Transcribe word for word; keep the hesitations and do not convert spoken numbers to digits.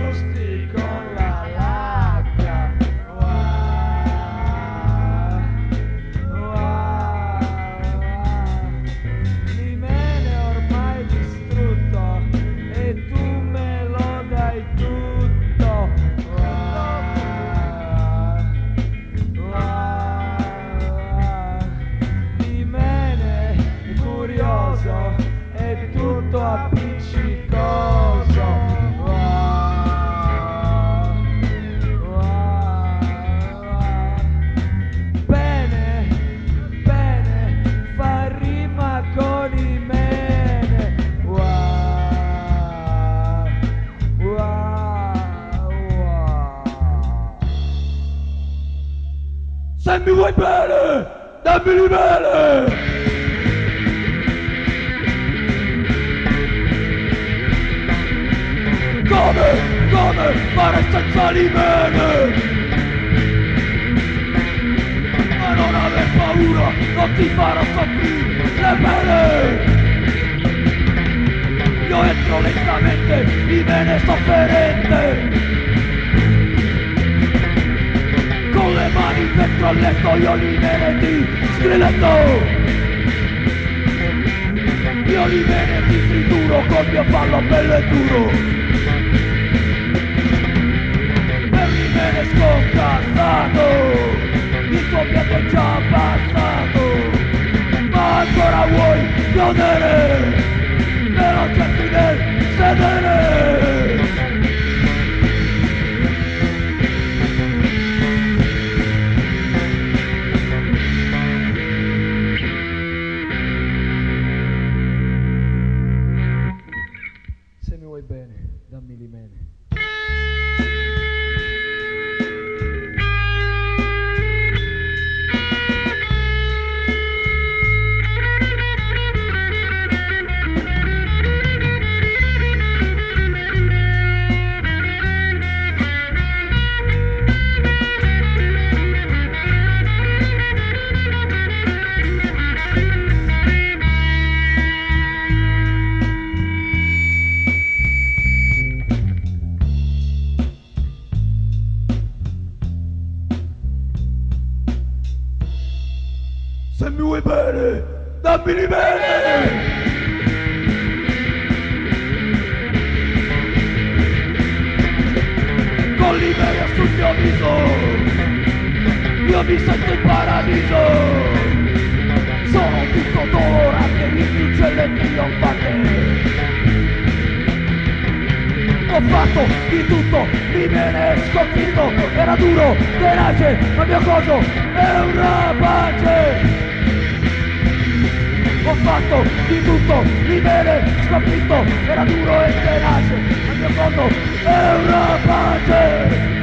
gusti con la lacca. Wow, wow, l'imene ormai distrutto e tu me lo dai tutto. Wow, wow, l'imene è curioso e tutto appiccicoso. Wow, wow, bene, bene, fa rima con imene. Wow, wow, wow. Se mi vuoi bene, dammi l'imene. Come, come fare senza l'imene? Ma non aver paura, non ti farò soffrire le pene. Io entro lentamente, l'imene sofferente, con le mani dentro al letto, io l'imene di sgrilletto. Io l'imene ti trituro col mio fallo bello e duro. L'imene scoccato, il tuo piatto è già passato, ma ancora vuoi godere dello cerchi del sedere. Se mi vuoi bene, dammi l'imene. Se mi vuoi bene, dammi l'imene! Con l'imene sul mio viso, io mi sento in paradiso. Sono tutto dolorante, i miei uccelletti ho fatte. Ho fatto di tutto, l'imene sconfitto, era duro, tenace, ma il mio coso è un rapace. Ho fatto di tutto, l'imene sconfitto, era duro e tenace, ma il mio coso è un rapace.